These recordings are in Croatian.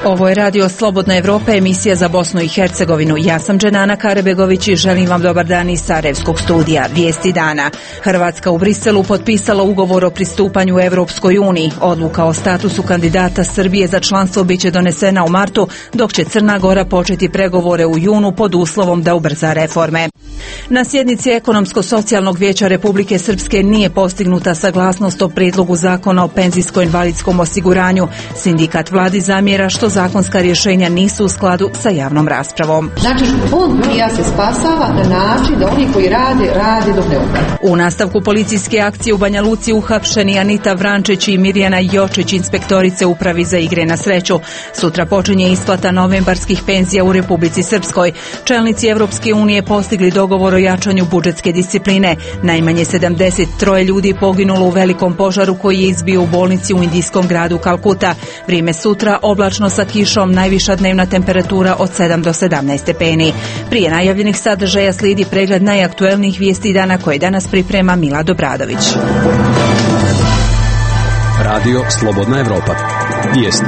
Ovo je Radio Slobodna Evropa, emisija za Bosnu i Hercegovinu. Ja sam Dženana Karebegović i želim vam dobar dan iz Sarajevskog studija. Vijesti dana. Hrvatska u Briselu potpisala ugovor o pristupanju Evropskoj uniji. Odluka o statusu kandidata Srbije za članstvo biće donesena u martu, dok će Crna Gora početi pregovore u junu pod uslovom da ubrza reforme. Na sjednici Ekonomsko-socijalnog vijeća Republike Srpske nije postignuta saglasnost o prijedlogu zakona o penzijsko-invalidskom osiguranju. Sindikat vladi zamjera što zakonska rješenja nisu u skladu sa javnom raspravom. Znači, fond PIO se spasava na način da oni koji rade dok ne umre. U nastavku policijske akcije u Banja Luci uhapšeni Anita Vrančić i Mirjana Jočić, inspektorice Upravi za igre na sreću. Sutra počinje isplata novembarskih penzija u Republici Srpskoj. Čelnici Evropske unije postigli dogovor o jačanju budžetske discipline. Najmanje 73 ljudi poginulo u velikom požaru koji je izbio u bolnici u indijskom gradu Kalkuta. Vrijeme sutra oblačno sa kišom, najviša dnevna temperatura od 7 do 17 stepeni. Prije najavljenih sadržaja slijedi pregled najaktuelnijih vijesti dana koje danas priprema Mila Dobradović. Radio Slobodna Evropa. Vijesti.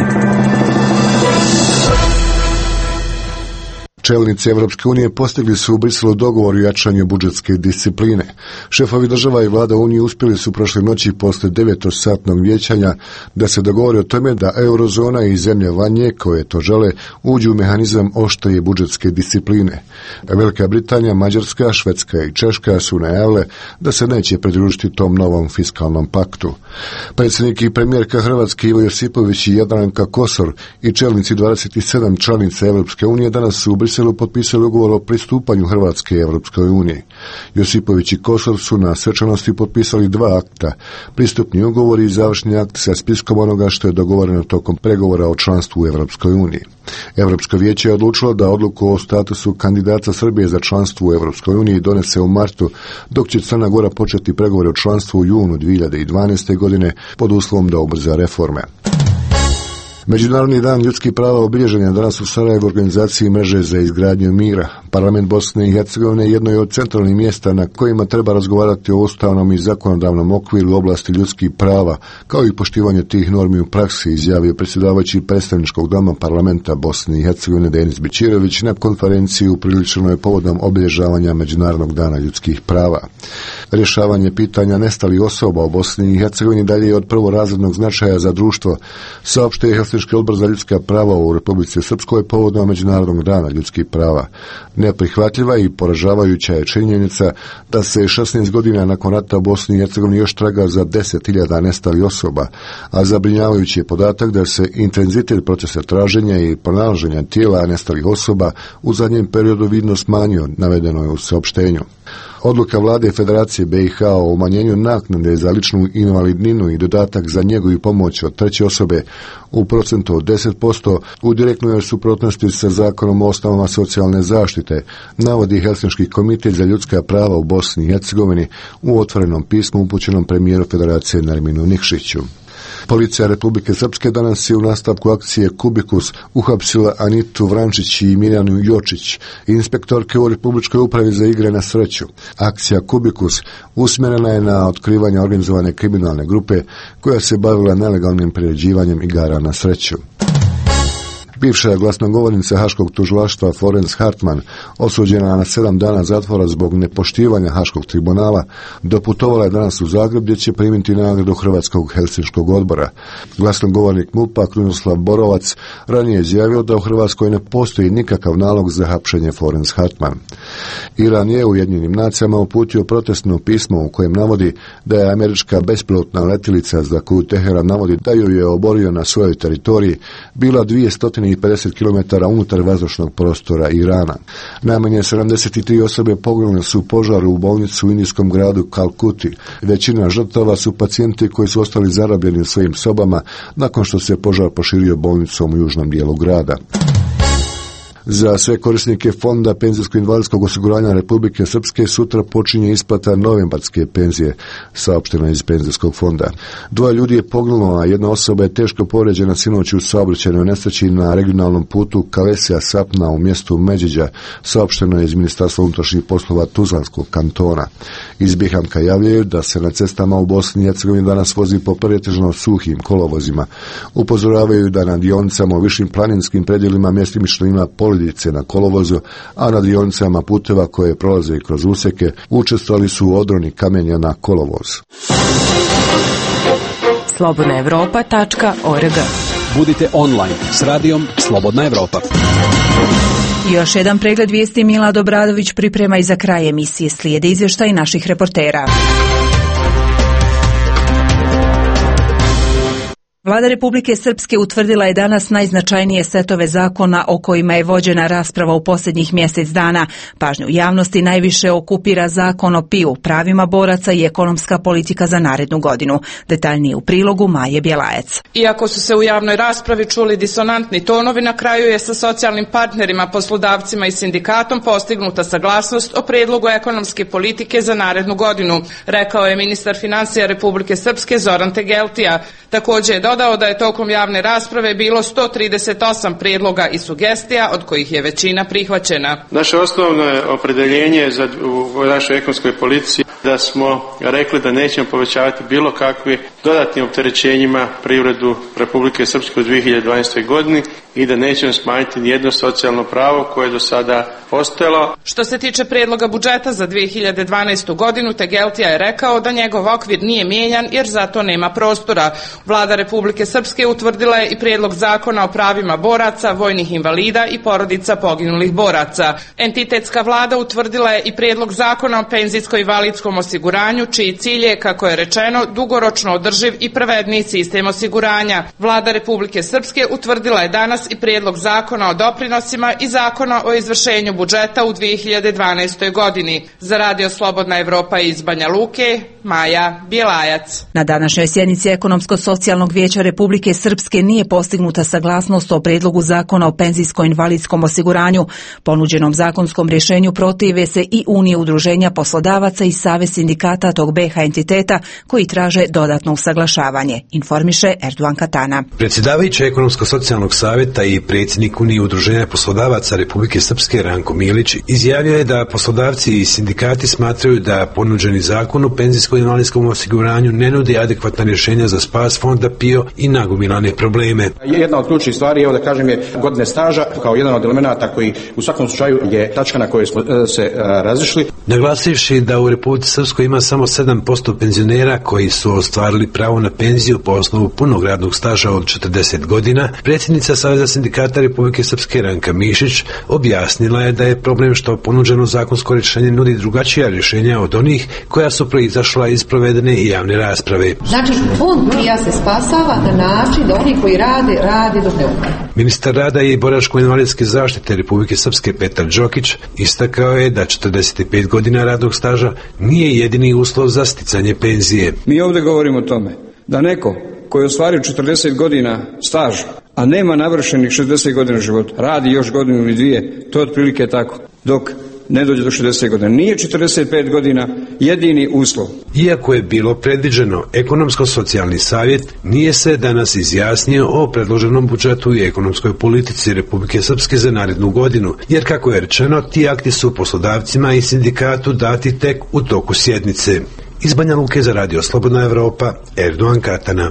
Čelnici Evropske unije postigli su u Briselu dogovor o jačanju budžetske discipline. Šefovi država i vlada Unije uspjeli su prošle noći posle 9-satnog vijećanja da se dogovore o tome da eurozona i zemlje van nje koje to žele uđu u mehanizam oštrije budžetske discipline. Velika Britanija, Mađarska, Švedska i Češka su najavile da se neće pridružiti tom novom fiskalnom paktu. Predsjednik i premijerka Hrvatske Ivo Josipović i Jadranka Kosor i čelnici 27 članica Evropske unije danas su u Briselu potpisali ugovor o pristupanju Hrvatske Evropskoj uniji. Josipović i Kosor su na svečanosti potpisali 2 akta, pristupni ugovor i završni akt sa spiskom onoga što je dogovoreno tokom pregovora o članstvu u Evropskoj uniji. Evropsko vijeće je odlučilo da odluku o statusu kandidata Srbije za članstvo u Evropskoj uniji donese u martu, dok će Crna Gora početi pregovore o članstvu u junu 2012. godine pod uslovom da ubrza reforme. Međunarodni dan ljudskih prava obilježen je danas u Sarajevu organizaciji Mreže za izgradnju mira. Parlament Bosne i Hercegovine jedno je od centralnih mjesta na kojima treba razgovarati o ustavnom i zakonodavnom okviru u oblasti ljudskih prava, kao i poštivanje tih normi u praksi, izjavio predsjedavajući predstavničkog doma Parlamenta Bosne i Hercegovine Denis Bećirović na konferenciji upriličenoj povodom obilježavanja Međunarodnog dana ljudskih prava. Rješavanje pitanja nestalih osoba u Bosni i Hercegovini dalje je od prvorazrednog značaja za društvo, saopštio je Helsinški odbor za ljudska prava u Republici Srpskoj povodom Međunarodnog dana ljudskih prava. Neprihvatljiva i poražavajuća je činjenica da se 16 godina nakon rata u Bosni i Hercegovini još traga za 10.000 nestalih osoba, a zabrinjavajući je podatak da se intenzitet procesa traženja i pronalaženja tijela nestalih osoba u zadnjem periodu vidno smanjio, navedeno je u saopštenju. Odluka vlade Federacije BiH o umanjenju naknade za ličnu invalidninu i dodatak za njegu i pomoć od treće osobe u procentu od 10% u direktnoj suprotnosti sa zakonom o osnovama socijalne zaštite, navodi Helsinški komitet za ljudska prava u Bosni i Hercegovini u otvorenom pismu upućenom premijeru Federacije Nerminu Nikšiću. Policija Republike Srpske danas je u nastavku akcije Kubikus uhapsila Anitu Vrančić i Mirjanu Jočić, inspektorke u Republičkoj upravi za igre na sreću. Akcija Kubikus usmjerena je na otkrivanje organizovane kriminalne grupe koja se bavila nelegalnim priređivanjem igara na sreću. Bivša glasnogovornica Haškog tužilaštva Florence Hartman, osuđena na 7 dana zatvora zbog nepoštivanja Haškog tribunala, doputovala je danas u Zagreb gdje će primiti nagradu Hrvatskog Helsinškog odbora. Glasnogovornik MUP-a Krunoslav Borovac ranije je izjavio da u Hrvatskoj ne postoji nikakav nalog za hapšenje Florence Hartman. Iran je Ujedinjenim nacijama uputio protestno pismo u kojem navodi da je američka bespilotna letjelica za koju Teheran navodi da ju je oborio na svojoj teritoriji bila 250 km unutar vazdušnog prostora Irana. Najmanje 73 osobe poginule su u požaru u bolnicu u indijskom gradu Kalkuti. Većina žrtava su pacijenti koji su ostali zarobljeni u svojim sobama nakon što se požar proširio bolnicom u južnom dijelu grada. Za sve korisnike Fonda penzijsko-invalidskog osiguranja Republike Srpske sutra počinje isplata novembarske penzije, saopšteno iz penzijskog fonda. 2 ljudi je poginulo, a 1 osoba je teško povrijeđena sinoć u saobraćajnoj nesreći na regionalnom putu Kalesija-Sapna u mjestu Međeđa, saopšteno je iz Ministarstva unutrašnjih poslova Tuzlanskog kantona. Iz Bihamka javljaju da se na cestama u Bosni i Hercegovini danas vozi po pretežno suhim kolovozima. Upozoravaju da na dionicama u višim planinskim predjelima mjestimično ima poledice na kolovozu, a na dionicama puteva koje prolaze kroz usjeke učestvovali su odroni kamenja na kolovoz. slobodnaevropa.org. Budite online s radijom Slobodna Evropa. Još jedan pregled vijesti Milad Obradović priprema i za kraj emisije. Slijede izvještaj naših reportera. Vlada Republike Srpske utvrdila je danas najznačajnije setove zakona o kojima je vođena rasprava u posljednjih mjesec dana. Pažnju javnosti najviše okupira zakon o PIO, pravima boraca i ekonomska politika za narednu godinu. Detaljnije u prilogu Maje Bjelajac. Iako su se u javnoj raspravi čuli disonantni tonovi, na kraju je sa socijalnim partnerima, poslodavcima i sindikatom postignuta saglasnost o prijedlogu ekonomske politike za narednu godinu, rekao je ministar financija Republike Srpske Zoran Tegeltija. Također je dodao da je tokom javne rasprave bilo 138 prijedloga i sugestija, od kojih je većina prihvaćena. Naše osnovno opredjeljenje u našoj ekonomskoj politici da smo rekli da nećemo povećavati bilo kakvi dodatnim opterećenjima privredu Republike Srpske u 2012. godini i da nećemo smanjiti nijedno socijalno pravo koje je do sada postojalo. Što se tiče prijedloga budžeta za 2012. godinu, Tegeltija je rekao da njegov okvir nije mijenjan jer za to nema prostora. Vlada Republike Srpske utvrdila je i prijedlog zakona o pravima boraca, vojnih invalida i porodica poginulih boraca. Entitetska vlada utvrdila je i prijedlog zakona o penzijsko-invalidskom osiguranju, čiji cilj je, kako je rečeno, dugoročno održiv i pravedniji sistem osiguranja. Vlada Republike Srpske utvrdila je danas i prijedlog zakona o doprinosima i zakona o izvršenju budžeta u 2012. godini. Za Radio Slobodna Evropa iz Banja Luke, Maja Bjelajac. Na današnjoj sjednici Ekonomsko-socijalnog vijeća Republike Srpske nije postignuta saglasnost o prijedlogu zakona o penzijsko-invalidskom osiguranju. Ponuđenom zakonskom rješenju protive se i Unije udruženja poslodavaca i Savez sindikata tog BiH entiteta koji traže dodatno usaglašavanje, informiše Erdogan Katana. Predsjedavajući Ekonomsko-socijalnog savjeta i predsjednik Unije udruženja poslodavaca Republike Srpske Ranko Milić izjavio je da poslodavci i sindikati smatraju da ponuđeni zakon o penzijsko-invalidskom osiguranju ne nudi adekvatna rješenja za spas fonda PIO i nagomilane probleme. Jedna od ključnih stvari, evo da kažem, je godine staža kao jedan od elemenata koji u svakom slučaju je tačka na kojoj smo se razišli. Naglasivši da u Republici Srpskoj ima samo 7% penzionera koji su ostvarili pravo na penziju po osnovu punog radnog staža od 40 godina, predsjednica Saveza sindikata Republike Srpske Ranka Mišić objasnila je da je problem što ponuđeno zakonsko rješenje nudi drugačija rješenja od onih koja su proizašla iz provedene i javne rasprave. Znači, fond PIO se spasava na način da oni koji rade dok ne umre. Ministar rada i boračko-invalidske zaštite Republike Srpske Petar Đokić istakao je da 45 godina radnog staža nije jedini uslov za sticanje penzije. Mi ovdje govorimo o tome da neko koji je ostvario 40 godina staža, a nema navršenih 60 godina života, radi još godinu ili dvije, to je otprilike tako, dok ne dođe do 60 godina. Nije 45 godina jedini uslov. Iako je bilo predviđeno, Ekonomsko-socijalni savjet nije se danas izjasnio o predloženom budžetu i ekonomskoj politici Republike Srpske za narednu godinu, jer kako je rečeno, ti akti su poslodavcima i sindikatu dati tek u toku sjednice. Iz Banja Luke za Radio Slobodna Evropa, Erdogan Katana.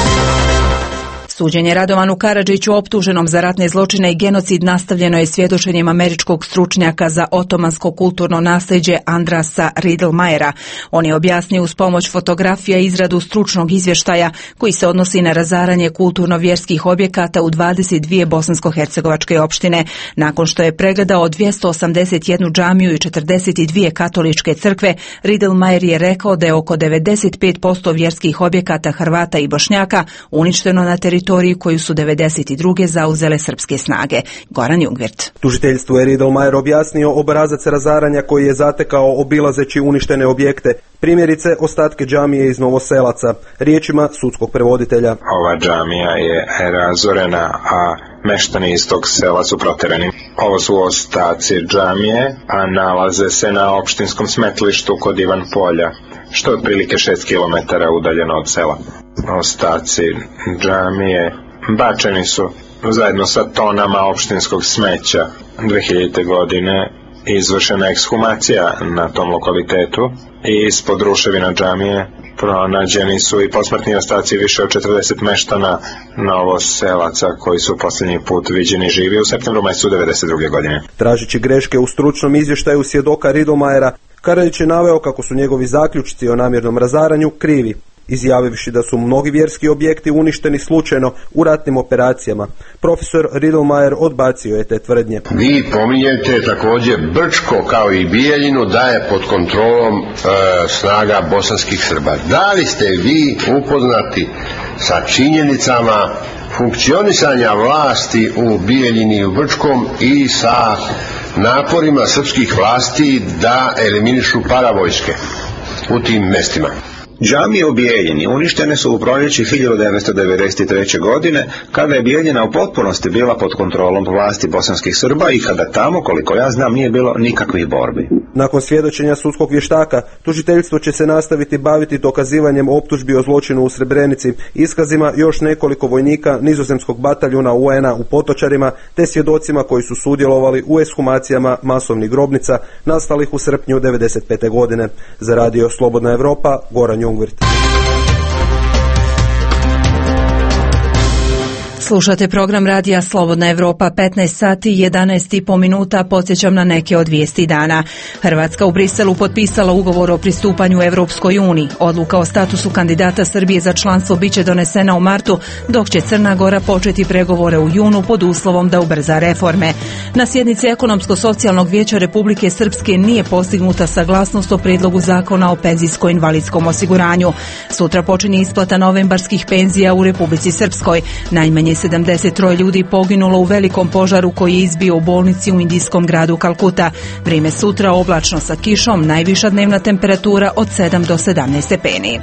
Suđenje Radovanu Karadžiću, optuženom za ratne zločine i genocid, nastavljeno je svjedočenjem američkog stručnjaka za otomansko kulturno nasljeđe Andrasa Riedlmayera. On je objasnio uz pomoć fotografija izradu stručnog izvještaja koji se odnosi na razaranje kulturno-vjerskih objekata u 22 bosansko-hercegovačke opštine. Nakon što je pregledao 281 džamiju i 42 katoličke crkve, Riedlmayer je rekao da je oko 95% vjerskih objekata Hrvata i Bošnjaka uništeno na teritoriju teritoriji koju su 1992. zauzele srpske snage. Goran Jungwirth. Tužiteljstvu je Riedlmayer objasnio obrazac razaranja koji je zatekao obilazeći uništene objekte. Primjerice, ostatke džamije iz Novoselaca, riječima sudskog prevoditelja. Ova džamija je razorena, a meštani iz tog sela su proterani. Ovo su ostaci džamije, a nalaze se na opštinskom smetlištu kod Ivan Polja, što je otprilike 6 km udaljeno od sela. Ostaci džamije bačeni su zajedno sa tonama opštinskog smeća. 2000. godine izvršena ekshumacija na tom lokalitetu i ispod ruševina džamije pronađeni su i posmrtni ostaci više od 40 meštana Novoselaca koji su posljednji put viđeni živi u septembru mjesecu 1992. godine. Tražići greške u stručnom izvještaju svjedoka Riedlmayera, Karadžić je naveo kako su njegovi zaključci o namjernom razaranju krivi, izjavivši da su mnogi vjerski objekti uništeni slučajno u ratnim operacijama. Profesor Riedlmayer odbacio je te tvrdnje. Vi pominjete također Brčko kao i Bijeljinu da je pod kontrolom snaga bosanskih Srba. Da li ste vi upoznati sa činjenicama funkcionisanja vlasti u Bijeljini i u Brčkom i sa naporima srpskih vlasti da eliminišu paravojske u tim mestima? Džamije u Bijeljini uništene su u proljeći 1993. godine, kada je Bijeljina u potpunosti bila pod kontrolom vlasti bosanskih Srba i kada tamo, koliko ja znam, nije bilo nikakvih borbi. Nakon svjedočenja sudskog vještaka, tužiteljstvo će se nastaviti baviti dokazivanjem optužbi o zločinu u Srebrenici, iskazima još nekoliko vojnika nizozemskog bataljuna UN-a u Potočarima, te svjedocima koji su sudjelovali u ekshumacijama masovnih grobnica nastalih u srpnju 1995. godine. Za radio Slobodna Evropa, Goran Jungwirth. Slušate program radija Slobodna Evropa, 15 sati i 11,5 minuta. Podsjećam na neke od vijesti dana. Hrvatska u Briselu potpisala ugovor o pristupanju Evropskoj uniji. Odluka o statusu kandidata Srbije za članstvo biće donesena u martu, dok će Crna Gora početi pregovore u junu pod uslovom da ubrza reforme. Na sjednici Ekonomsko-socijalnog vijeća Republike Srpske nije postignuta saglasnost o prijedlogu zakona o penzijsko-invalidskom osiguranju. Sutra počinje isplata novembarskih penzija u Republici Srpskoj. Najmanje 73 ljudi poginulo u velikom požaru koji je izbio u bolnici u indijskom gradu Kalkuta. Vrijeme sutra oblačno sa kišom, najviša dnevna temperatura od 7 do 17 stepeni.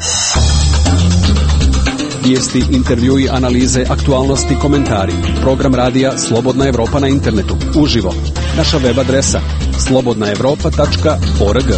Vijesti, intervjui, analize, aktualnosti, komentari. Program radija Slobodna Evropa na internetu. Uživo. Naša web adresa slobodnaevropa.org.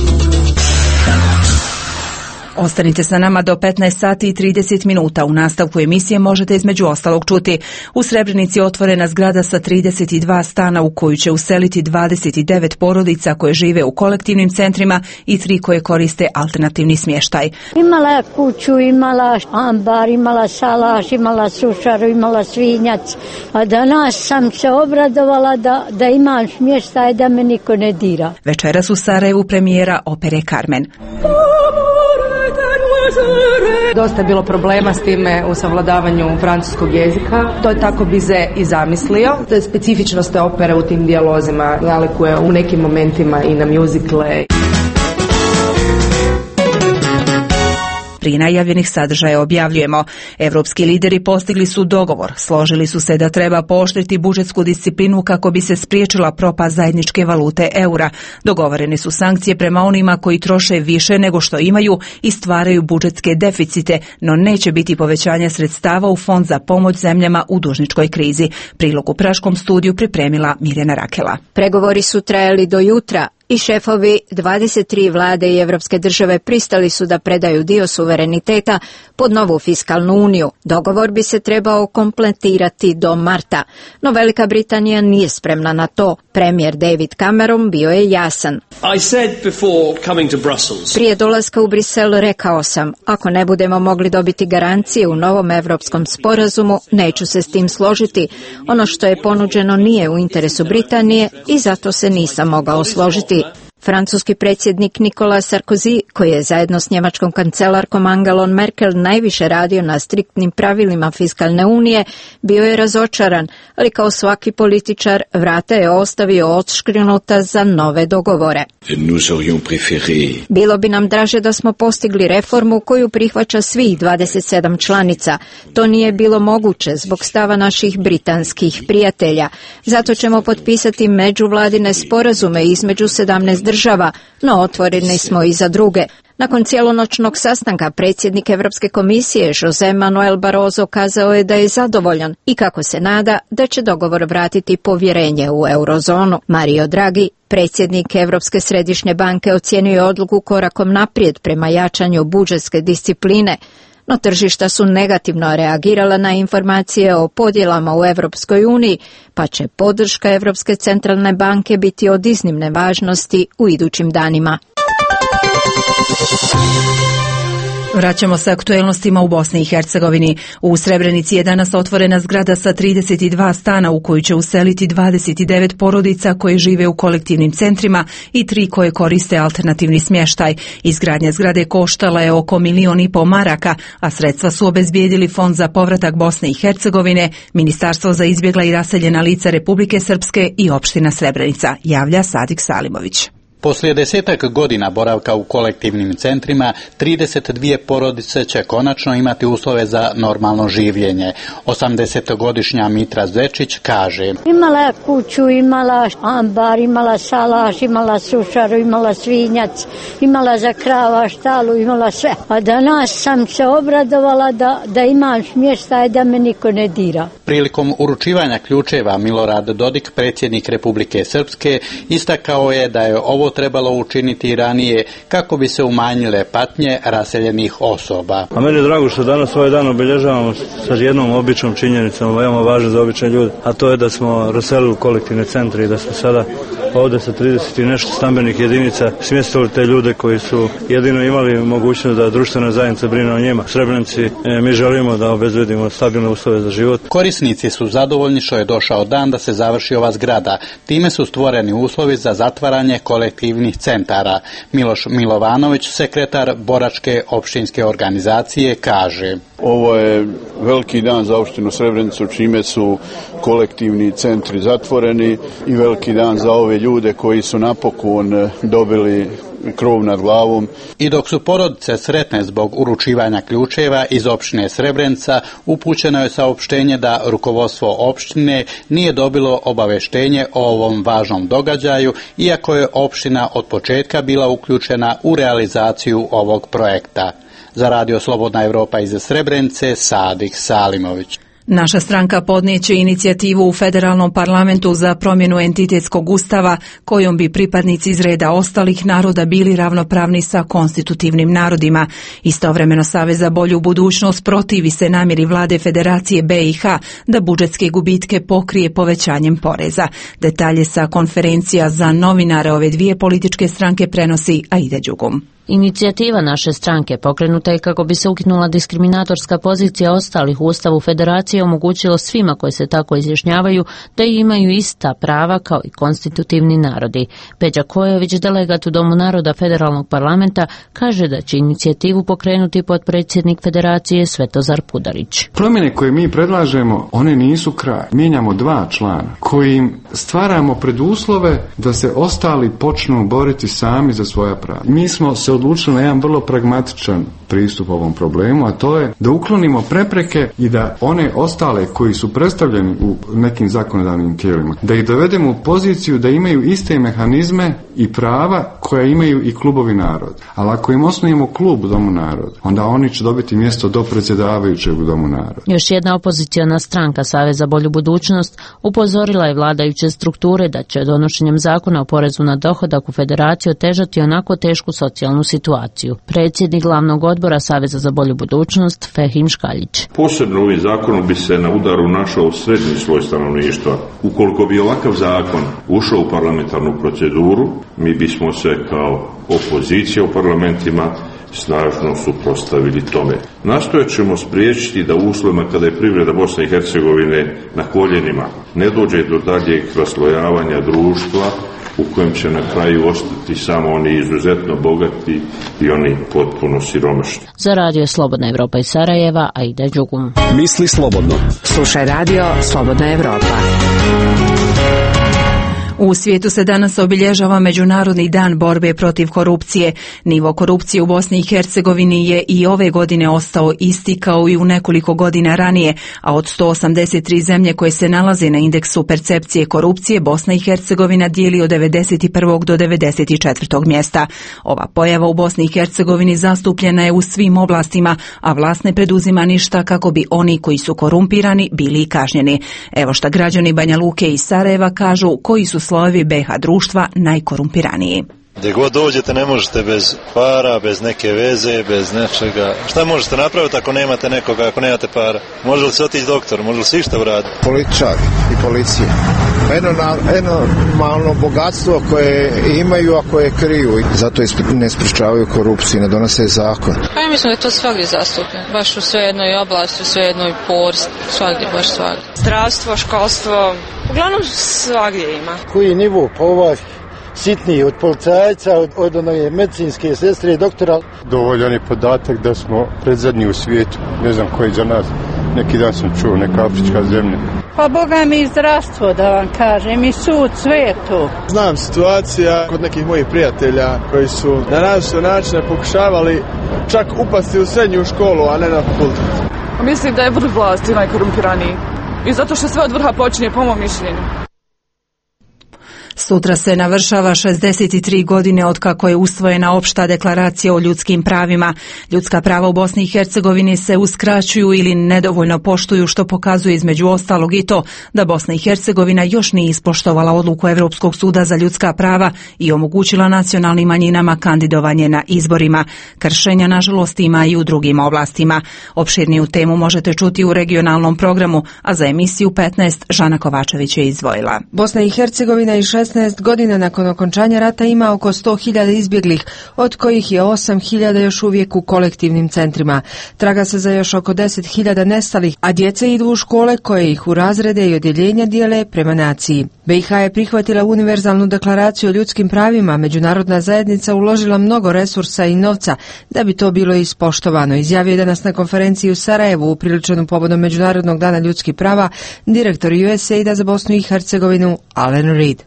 Ostanite sa nama do 15 sati i 30 minuta. U nastavku emisije možete između ostalog čuti: u Srebrenici otvorena zgrada sa 32 stana u koju će useliti 29 porodica koje žive u kolektivnim centrima i 3 koje koriste alternativni smještaj. Imala kuću, imala ambar, imala salaš, imala sušaru, imala svinjac, a danas sam se obradovala da imam smještaj, da me niko ne dira. Večeras u Sarajevu premijera opere Carmen. Dosta je bilo problema s time u savladavanju francuskog jezika. To je tako Bizet i zamislio. To je specifičnost te opere u tim dijalozima, nalikuje u nekim momentima i na mjuzikle. Prije najavljenih sadržaja objavljujemo: evropski lideri postigli su dogovor, složili su se da treba pooštriti budžetsku disciplinu kako bi se spriječila propast zajedničke valute eura. Dogovorene su sankcije prema onima koji troše više nego što imaju i stvaraju budžetske deficite, no neće biti povećanja sredstava u fond za pomoć zemljama u dužničkoj krizi. Prilog u Praškom studiju pripremila Mirjana Rakela. Pregovori su trajali do jutra i šefovi 23 vlade i evropske države pristali su da predaju dio suvereniteta pod novu fiskalnu uniju. Dogovor bi se trebao kompletirati do marta, no Velika Britanija nije spremna na to. Premijer David Cameron bio je jasan. Prije dolaska u Brisel rekao sam: ako ne budemo mogli dobiti garancije u novom evropskom sporazumu, neću se s tim složiti. Ono što je ponuđeno nije u interesu Britanije i zato se nisam mogao složiti. Francuski predsjednik Nicolas Sarkozy, koji je zajedno s njemačkom kancelarkom Angelom Merkel najviše radio na striktnim pravilima fiskalne unije, bio je razočaran, ali kao svaki političar vrata je ostavio odškrinuta za nove dogovore. Bilo bi nam draže da smo postigli reformu koju prihvaća svih 27 članica. To nije bilo moguće zbog stava naših britanskih prijatelja. Zato ćemo potpisati međuvladine sporazume između 17 država, no otvoreni smo i za druge. Nakon cijelonoćnog sastanka predsjednik Europske komisije José Manuel Barroso kazao je da je zadovoljan i kako se nada da će dogovor vratiti povjerenje u eurozonu. Mario Draghi, predsjednik Europske središnje banke, ocijenio je odluku korakom naprijed prema jačanju budžetske discipline, no tržišta su negativno reagirala na informacije o podjelama u Europskoj uniji, pa će podrška Europske centralne banke biti od iznimne važnosti u idućim danima. Vraćamo se aktuelnostima u Bosni i Hercegovini. U Srebrenici je danas otvorena zgrada sa 32 stana u koju će useliti 29 porodica koje žive u kolektivnim centrima i 3 koje koriste alternativni smještaj. Izgradnja zgrade koštala je oko 1,5 miliona maraka, a sredstva su obezbijedili Fond za povratak Bosne i Hercegovine, Ministarstvo za izbjegla i raseljena lica Republike Srpske i opština Srebrenica, javlja Sadik Salimović. Poslije 10 godina boravka u kolektivnim centrima, 32 porodice će konačno imati uslove za normalno življenje. 80-godišnja Mitra Zečić kaže: Imala kuću, imala ambar, imala salaš, imala sušaru, imala svinjac, imala za krava štalu, imala sve. A danas sam se obradovala da imam smještaj, da me niko ne dira. Prilikom uručivanja ključeva Milorad Dodik, predsjednik Republike Srpske, istakao je da je ovo trebalo učiniti ranije kako bi se umanjile patnje raseljenih osoba. A meni je drago što danas ovaj dan obilježavamo sa jednom običnom činjenicom, veoma važno za obične ljude, a to je da smo raselili kolektivne centre i da smo sada ovdje sa 30 i nešto stambenih jedinica smjestili te ljude koji su jedino imali mogućnost da društvena zajednica brine o njima. Srebrenici, mi želimo da obezbedimo stabilne uslove za život. Korisnici su zadovoljni što je došao dan da se završi ova zgrada. Time su stvoreni uslovi za zatvaranje kolektivnih centara. Miloš Milovanović, sekretar Boračke opštinske organizacije, kaže: Ovo je veliki dan za opštinu Srebrenicu, čime su kolektivni centri zatvoreni, i veliki dan za ove ljude koji su napokon dobili krov nad glavom. I dok su porodice sretne zbog uručivanja ključeva iz opštine Srebrenica, upućeno je saopštenje da rukovodstvo opštine nije dobilo obaveštenje o ovom važnom događaju, iako je opština od početka bila uključena u realizaciju ovog projekta. Za Radio Slobodna Evropa iz Srebrenice, Sadik Salimović. Naša stranka podnijeće inicijativu u federalnom parlamentu za promjenu entitetskog ustava kojom bi pripadnici iz reda ostalih naroda bili ravnopravni sa konstitutivnim narodima. Istovremeno Savez za bolju budućnost protivi se namjeri vlade Federacije BiH da budžetske gubitke pokrije povećanjem poreza. Detalje sa konferencija za novinare ove dvije političke stranke prenosi Aida Đugum. Inicijativa naše stranke pokrenuta je kako bi se ukinula diskriminatorska pozicija ostalih u Ustavu Federacije, omogućilo svima koji se tako izjašnjavaju da imaju ista prava kao i konstitutivni narodi. Peđa Kojović, delegat u Domu naroda Federalnog parlamenta, kaže da će inicijativu pokrenuti potpredsjednik Federacije Svetozar Pudarić. Promjene koje mi predlažemo, one nisu kraj. Mijenjamo 2 člana kojim stvaramo preduslove da se ostali počnu boriti sami za svoja prava. Mi smo se odlučili na jedan vrlo pragmatičan pristup ovom problemu, a to je da uklonimo prepreke i da one ostale koji su predstavljeni u nekim zakonodavnim tijelima, da ih dovedemo u poziciju da imaju iste mehanizme i prava koja imaju i klubovi naroda. Ali ako im osnujemo klub u Domu naroda, onda oni će dobiti mjesto do predsjedavajućeg u Domu naroda. Još jedna opoziciona stranka, Savez za bolju budućnost, upozorila je vladajuće strukture da će donošenjem zakona o porezu na dohodak u Federaciji otežati onako tešku socijalnu situaciju. Predsjednik glavnog odbora Saveza za bolju budućnost Fehim Škaljić. Posebno ovim zakonom bi se na udaru našao srednji sloj stanovništva. Ukoliko bi ovakav zakon ušao u parlamentarnu proceduru, mi bismo se kao opozicija u parlamentima snažno suprotstavili tome. Nastojat ćemo spriječiti da u uslovima kada je privreda Bosne i Hercegovine na koljenima ne dođe do daljeg raslojavanja društva u kojem će na kraju ostati samo oni izuzetno bogati i oni potpuno siromašni. Za radio Slobodna Evropa iz Sarajeva, Aida Đugum. Misli slobodno. Slušaj radio Slobodna Evropa. U svijetu se danas obilježava Međunarodni dan borbe protiv korupcije. Nivo korupcije u Bosni i Hercegovini je i ove godine ostao isti kao i u nekoliko godina ranije, a od 183 zemlje koje se nalaze na indeksu percepcije korupcije, Bosna i Hercegovina dijeli od 91. do 94. mjesta. Ova pojava u Bosni i Hercegovini zastupljena je u svim oblastima, a vlast ne preduzima ništa kako bi oni koji su korumpirani bili kažnjeni. Evo šta građani Banja Luke i Sarajeva kažu koji su slojevi BiH društva najkorumpiraniji. Gdje god dođete ne možete bez para, bez neke veze, bez nečega. Šta možete napraviti ako nemate nekoga, ako nemate para? Može li se otići doktor, može li se išta uraditi? Političari i policija. Enormalno bogatstvo koje imaju, a koje kriju. Zato ne sprečavaju korupciju, ne donose zakon. Pa ja mislim da je to svagdje zastupljeno. Baš u sve jednoj oblasti, u sve jednoj porst, svagdje, baš svagdje. Zdravstvo, školstvo, uglavnom svagdje ima. Koji je nivo pa ovaj sitniji od policajca, od one medicinske sestre i doktora? Dovoljan je podatak da smo predzadnji u svijetu. Ne znam koji za nas. Neki dan sam čuo, neka afrička zemlja. Pa Boga mi i zdravstvo, da vam kažem, i sud, sve je to. Znam situacija kod nekih mojih prijatelja koji su na različite načine pokušavali čak upasti u srednju školu, a ne na fakultet. Mislim da je vrh vlasti najkorumpiraniji. I zato što sve od vrha počinje, po mom mišljenju. Sutra se navršava 63 godine od kako je usvojena opšta deklaracija o ljudskim pravima. Ljudska prava u Bosni i Hercegovini se uskraćuju ili nedovoljno poštuju, što pokazuje između ostalog i to da Bosna i Hercegovina još nije ispoštovala odluku Europskog suda za ljudska prava i omogućila nacionalnim manjinama kandidovanje na izborima. Kršenja, nažalost, ima i u drugim oblastima. Opširniju temu možete čuti u regionalnom programu, a za emisiju 15 Žana Kovačević je izdvojila. Bosna i Hercegovina i 16 godina nakon okončanja rata ima oko 100.000 izbjeglih, od kojih je 8.000 još uvijek u kolektivnim centrima. Traga se za još oko 10.000 nestalih, a djece idu u škole koje ih u razrede i odjeljenja dijele prema naciji. BiH je prihvatila univerzalnu deklaraciju o ljudskim pravima, međunarodna zajednica uložila mnogo resursa i novca da bi to bilo ispoštovano, izjavio je danas na konferenciji u Sarajevu upriličenu povodom Međunarodnog dana ljudskih prava direktor USAID-a za Bosnu i Hercegovinu Alan Reed.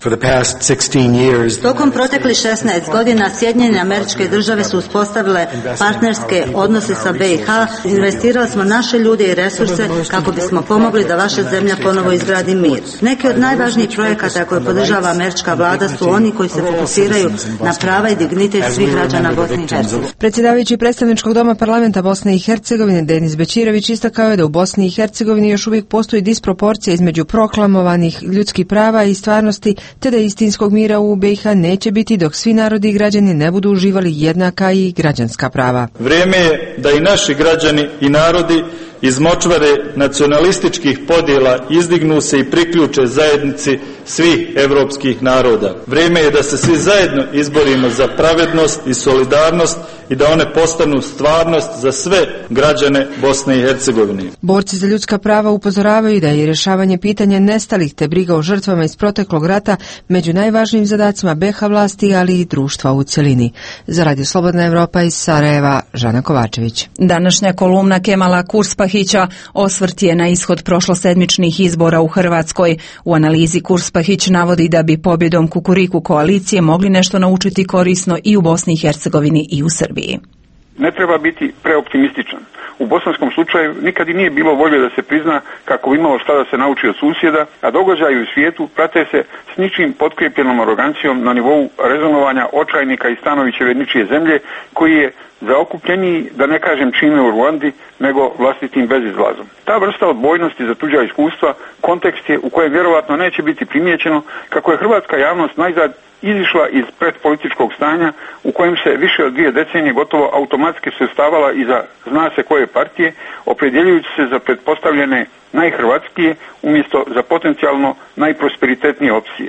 Tokom proteklih 16 godina Sjedinjene Američke Države su uspostavile partnerske odnose sa BiH, investirali smo naše ljude i resurse kako bismo pomogli da vaša zemlja ponovo izgradi mir. Neki od najvažnijih projekata koje podržava američka vlada su oni koji se fokusiraju na prava i dignitet svih građana Bosne i Hercegovine. Predsjedavajući predstavničkog doma parlamenta Bosne i Hercegovine Denis Bećirović istakao je da u Bosni i Hercegovini još uvijek postoji disproporcija između proklamovanih ljudskih prava i stvarnosti, te da istinskog mira u BiH neće biti dok svi narodi i građani ne budu uživali jednaka i građanska prava. Vrijeme je da i naši građani i narodi iz močvare nacionalističkih podjela izdignu se i priključe zajednici svih evropskih naroda. Vrijeme je da se svi zajedno izborimo za pravednost i solidarnost i da one postanu stvarnost za sve građane Bosne i Hercegovine. Borci za ljudska prava upozoravaju da je rješavanje pitanja nestalih te briga o žrtvama iz proteklog rata među najvažnijim zadacima BiH vlasti, ali i društva u cjelini. Za Radio Slobodna Evropa iz Sarajeva, Žana Kovačević. Današnja kolumna Kemala Kurspahića osvrt je na ishod prošlosedmičnih izbora u Hrvatskoj. U analizi Kurspahić navodi da bi pobjedom Kukuriku koalicije mogli nešto naučiti korisno i u Bosni i Hercegovini i u Srbiji. Ne treba biti preoptimističan. U bosanskom slučaju nikad i nije bilo volje da se prizna kako bi imalo šta da se nauči od susjeda, a događaji u svijetu prate se s ničim potkrijepljenom arogancijom na nivou rezonovanja očajnika i Stanovićeve ničije zemlje, koji je zaokupljeniji, da ne kažem čime u Ruandi, nego vlastitim bezizlazom. Ta vrsta odbojnosti za tuđa iskustva kontekst je u kojem vjerovatno neće biti primijećeno kako je hrvatska javnost najzad izišla iz predpolitičkog stanja u kojem se više od 2 decenije gotovo automatski svrstavala iza zna se koje partije, opredjeljujući se za pretpostavljene najhrvatskije umjesto za potencijalno najprosperitetnije opcije.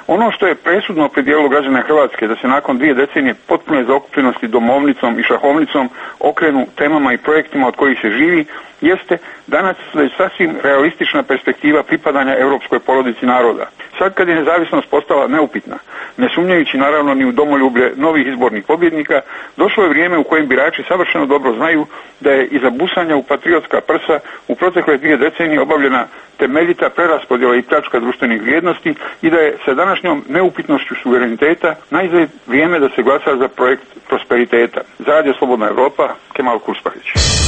Ono što je presudno opredijelilo građane Hrvatske da se nakon 2 decenije potpune zaokupljenosti domovnicom i šahovnicom okrenu temama i projektima od kojih se živi, jeste danas već sasvim realistična perspektiva pripadanja europskoj porodici naroda. Sad kad je nezavisnost postala neupitna, ne sumnjajući naravno ni u domoljublje novih izbornih pobjednika, došlo je vrijeme u kojem birači savršeno dobro znaju da je iza busanja u patriotska prsa u protekle 2 decenije obavljena temeljita preraspodjela i pljačka društvenih vrijednosti i da je sa današnjom neupitnošću suvereniteta najzad vrijeme da se glasa za projekt prosperiteta. Za Radio Slobodna Evropa, Kemal Kursparić.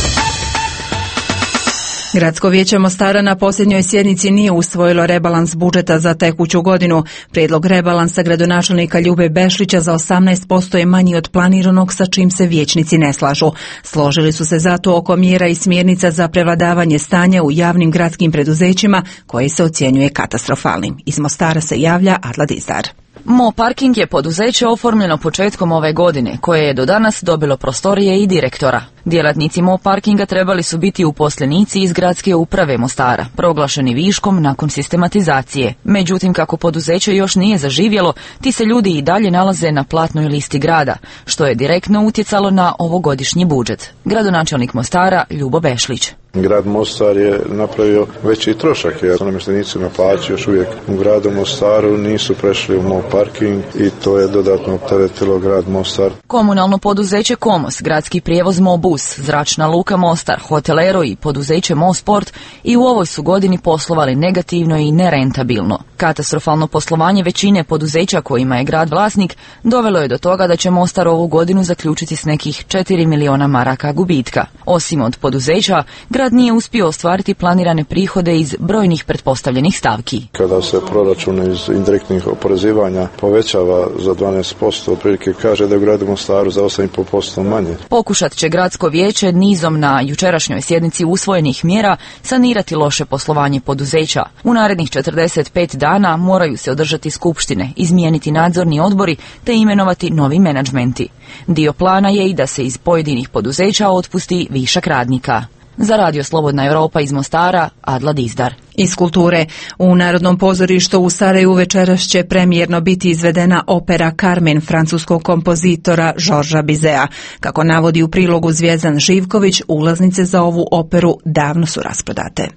Gradsko vijeće Mostara na posljednjoj sjednici nije usvojilo rebalans budžeta za tekuću godinu. Prijedlog rebalansa gradonačelnika Ljube Bešlića za 18% je manji od planiranog, sa čim se vijećnici ne slažu. Složili su se zato oko mjera i smjernica za prevladavanje stanja u javnim gradskim preduzećima koje se ocjenjuje katastrofalnim. Iz Mostara se javlja Adla Dizdar. Mo Parking je poduzeće oformljeno početkom ove godine, koje je do danas dobilo prostorije i direktora. Djelatnici Mo Parkinga trebali su biti uposlenici iz gradske uprave Mostara, proglašeni viškom nakon sistematizacije. Međutim, kako poduzeće još nije zaživjelo, ti se ljudi i dalje nalaze na platnoj listi grada, što je direktno utjecalo na ovogodišnji budžet. Gradonačelnik Mostara Ljubo Bešlić. Grad Mostar je napravio veći trošak jer namještenicima plaće još uvijek u gradu Mostaru nisu prešli u Mo Parking i to je dodatno opteretilo grad Mostar. Komunalno poduzeće Komos, gradski prijevoz Mo Bus, zračna luka Mostar, hotel Ero i poduzeće Mo Sport i u ovoj su godini poslovali negativno i nerentabilno. Katastrofalno poslovanje većine poduzeća kojima je grad vlasnik dovelo je do toga da će Mostar ovu godinu zaključiti s nekih 4 miliona maraka gubitka. Osim od poduzeća, grad nije uspio ostvariti planirane prihode iz brojnih pretpostavljenih stavki. Kada se proračun iz indirektnih oporezivanja povećava za 12%, otprilike kaže da je u gradu Mostaru za 8,5% manje. Pokušat će gradsko vijeće nizom na jučerašnjoj sjednici usvojenih mjera sanirati loše poslovanje poduzeća. U narednih 45 dana moraju se održati skupštine, izmijeniti nadzorni odbori te imenovati novi menadžmenti. Dio plana je i da se iz pojedinih poduzeća otpusti višak radnika. Za Radio Slobodna Evropa iz Mostara, Adla Dizdar. Iz kulture. U Narodnom pozorištu u Sarajevu večeras će premijerno biti izvedena opera Carmen francuskog kompozitora Georgesa Bizeta. Kako navodi u prilogu Zvjezdan Živković, ulaznice za ovu operu davno su rasprodate.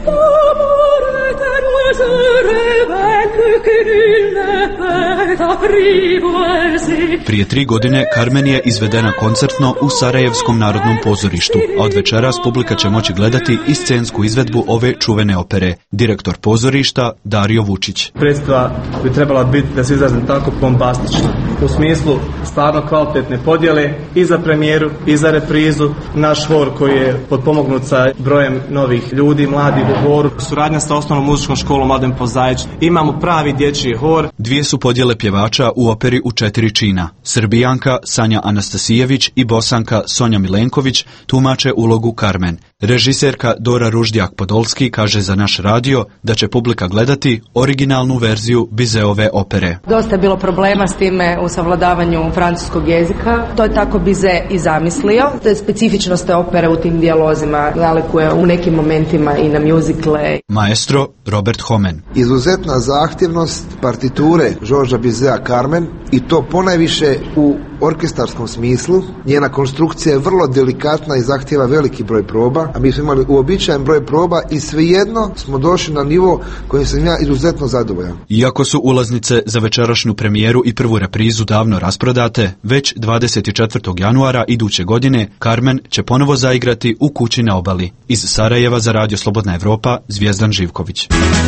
Prije 3 godine Carmen je izvedena koncertno u Sarajevskom narodnom pozorištu, a od večeras publika će moći gledati i scensku izvedbu ove čuvene opere. Direktor pozorišta Dario Vučić. Predstava bi trebala biti, da se izrazim tako, bombastična. U smislu stvarno kvalitetne podjele i za premijeru i za reprizu. Naš hor koji je potpomognut sa brojem novih ljudi, mladih u horu. Suradnja sa osnovnom muzičkom školom Mladen Pozajeć. Imamo pravi dječji hor. Dvije su podjele pjevača u operi u 4 čina. Srbijanka Sanja Anastasijević i Bosanka Sonja Milenković tumače ulogu Carmen. Režiserka Dora Ruždjak-Podolski kaže za naš radio da će publika gledati originalnu verziju Bizeove opere. Dosta je bilo problema s time u savladavanju francuskog jezika. To je tako Bizet i zamislio. To je specifičnost te opere u tim dijalozima. Nalikuje u nekim momentima i na mjuzikle. Maestro Robert Homen. Izuzetna zahtjevnost partiture Georgesa Bizeta Carmen i to ponajviše u orkestarskom smislu. Njena konstrukcija je vrlo delikatna i zahtjeva veliki broj proba, a mi smo imali uobičajen broj proba i svejedno smo došli na nivo kojim sam ja izuzetno zadovoljan. Iako su ulaznice za večerašnju premijeru i prvu reprizu davno rasprodate, već 24. januara iduće godine Carmen će ponovo zaigrati u Kući na obali. Iz Sarajeva za Radio Slobodna Evropa, Zvjezdan Živković.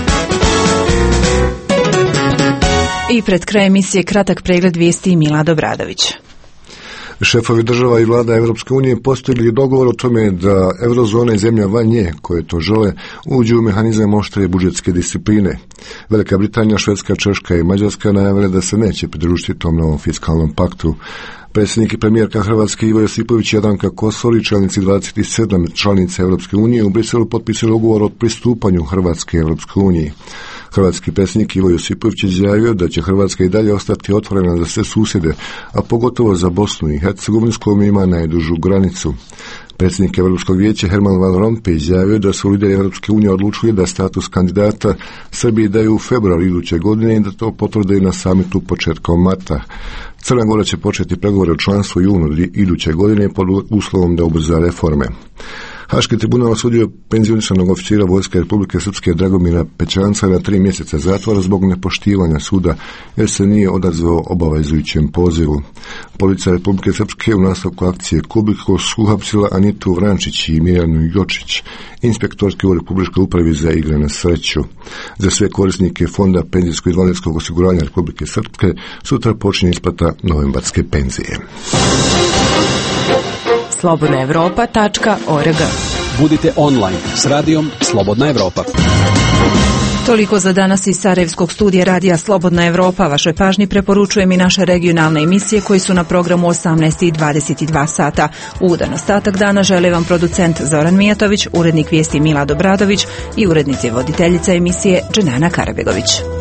I pred kraj emisije kratak pregled vijesti Milad Obradović. Šefovi država i vlada Europske unije postigli dogovor o tome da eurozona i zemlja van nje, koje to žele, uđu u mehanizam oštre budžetske discipline. Velika Britanija, Švedska, Češka i Mađarska najavile da se neće pridružiti tom novom fiskalnom paktu. Predsjednik i premijerka Hrvatske Ivo Josipović i Jadranka Kosor i čelnici 27 članica Europske unije u Briselu potpisali ugovor o pristupanju Hrvatske Europskoj uniji. Hrvatski predsjednik Ivo Josipović izjavio da će Hrvatska i dalje ostati otvorena za sve susjede, a pogotovo za Bosnu i Hercegovinu s kojom ima najdužu granicu. Predsjednik Europskog vijeća Herman Van Rompuy izjavio da su lideri Europske unije odlučili da status kandidata Srbiji daju u februaru iduće godine i da to potvrde na samitu početkom marta. Crna Gora će početi pregovore o članstvu u junu iduće godine pod uslovom da ubrza reforme. Haški tribunal osudio penzionisanog oficira vojske Republike Srpske Dragomira Pećanca na 3 mjeseca zatvora zbog nepoštivanja suda jer se nije odazvao obavezujućem pozivu. Policija Republike Srpske u nastavku akcije Kubiko uhapsila Anitu Vrančić i Mirjanu Jočić, inspektorke u Republičkoj upravi za igre na sreću. Za sve korisnike Fonda penzijsko-invalidskog osiguranja Republike Srpske sutra počinje isplata novembarske penzije. slobodnaevropa.org. Budite online s radijom Slobodna Evropa. Toliko za danas iz Sarajevskog studija radija Slobodna Evropa. Vašoj pažnji preporučujem i naše regionalne emisije koji su na programu 18 i 22 sata. Ugodan ostatak dana žele vam producent Zoran Mijatović, urednik vijesti Milad Obradović i urednica i voditeljica emisije Dženana Karabegović.